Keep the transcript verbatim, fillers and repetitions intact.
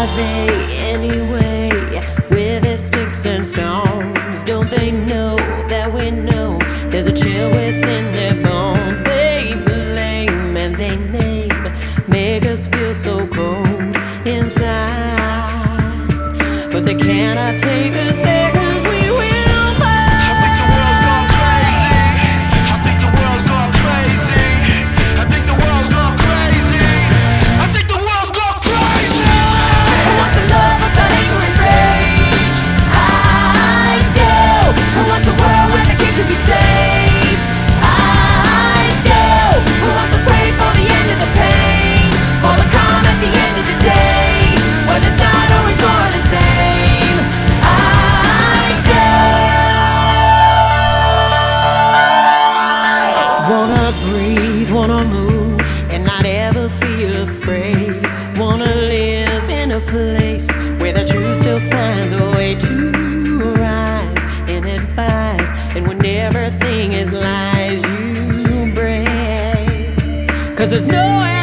they anyway? With their sticks and stones, don't they know that we know there's a chill within their bones? They blame and they name, make us feel so cold inside, but they cannot take us there, 'cause we will fight. I think the world's gone crazy. I think the world's gone crazy. I think the world's gone crazy. I think the world's gone crazy. Who wants a love without anger and rage? I do. Who wants a world where the king can be saved? I do. Who wants to pray for the end of the pain, for the calm at the end of the day, when it's not always more the same? I do. Wanna breathe, wanna move, and not ever feel afraid. Wanna live in a place where the truth still finds a way to rise and advise, and when everything is lies, you break, 'cause there's no